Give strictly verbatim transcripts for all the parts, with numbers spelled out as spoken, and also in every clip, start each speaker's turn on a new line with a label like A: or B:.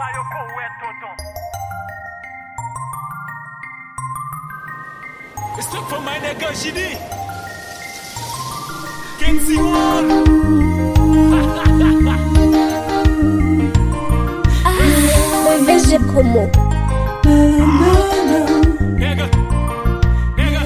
A: It's stuck for my nigga G D. King C one.
B: Veja como.
A: Nigga. Nigga.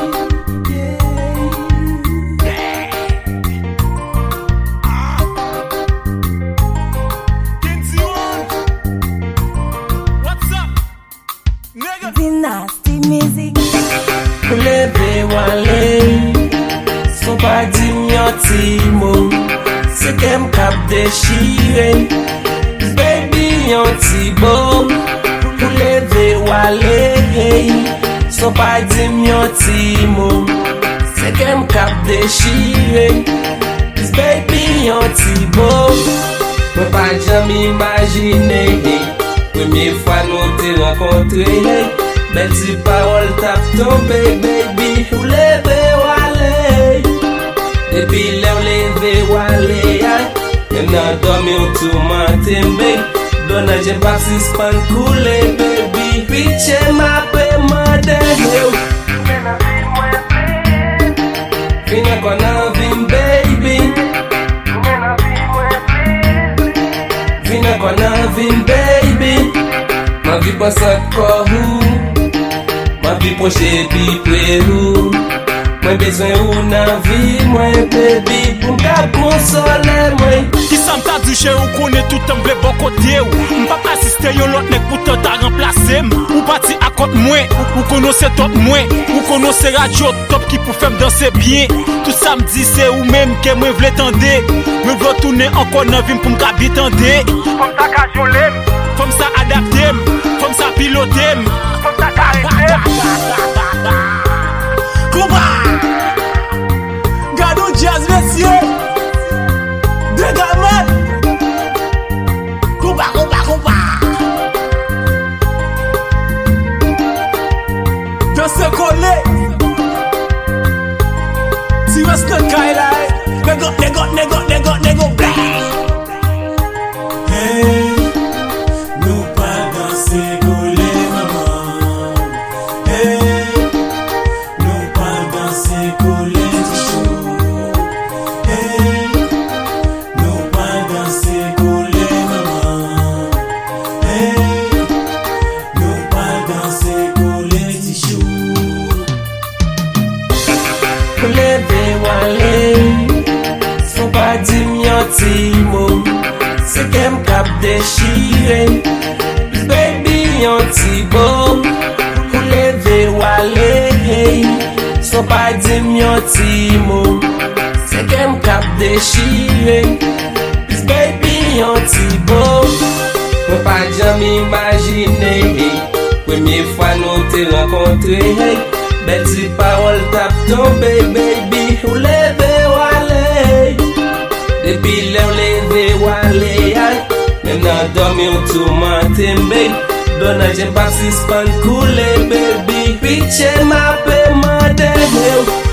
A: King C one. What's up? Nigga.
B: The nasty music.
C: Leve wale, son pa di myanti mo, se kem kap deshire, baby yanti bo. Leve wale, son pa di myanti mo, se kem kap deshire, baby yanti bo. Mwen pa jam imagine, premier fois nou te rencontre. Belle si parole tap tombe, baby, ou leve wale. Depuis l'heure ou leve wale, même nan dormi ou tout matin, baby. Donna jen pa si span koule, baby. Piche ma pe mande, Vina kon an vim, baby. Vina kon an vim, baby. Ma vie pas encore ou ma vie proche bi prou. Moi besoin ou nan vie, moi baby, pour m'ka consoler moi.
A: Qui s'en t'a dit chez ou connaît tout en vle bon côté ou m'pa assister yon l'autre nek pour t'a remplacer ou parti à côté moi ou connaissez tout moi ou connaissez radio top qui pour faire danser bien. Tout ça me dit c'est ou même que moi vle tendre. Me veux tourner encore dans vie pour m'ka bien tendre. Comme ça cajoler, comme ça adapter, comme ça piloter, comme ça carrer. Kuba, Gado Jazz messieurs, Degaman, Kuba, Kuba, Kuba. De se coller, si on se caille là, nego, nego, nego, nego, nego, bang. Hey, nous pas danser coller maman. Hey. C'est collé du chaud. Hey, nous pas danser collé maman. Hey, nous pas danser collé du chaud.
C: Leve wale, son pa di myanti mo, se kem kap deshire, baby yanti bo. Leve wale, son pa di myanti mo, se kem kap deshire, baby yanti bo. Mwen pa jam imagine, premier fois nou te rencontre. Belle si parole tap tombe, baby, ou leve wale. Depuis l'heure leve wale, même nan dormi ou tout matin, baby. Donna jen pa si span koule, baby. Piche ma pe mande,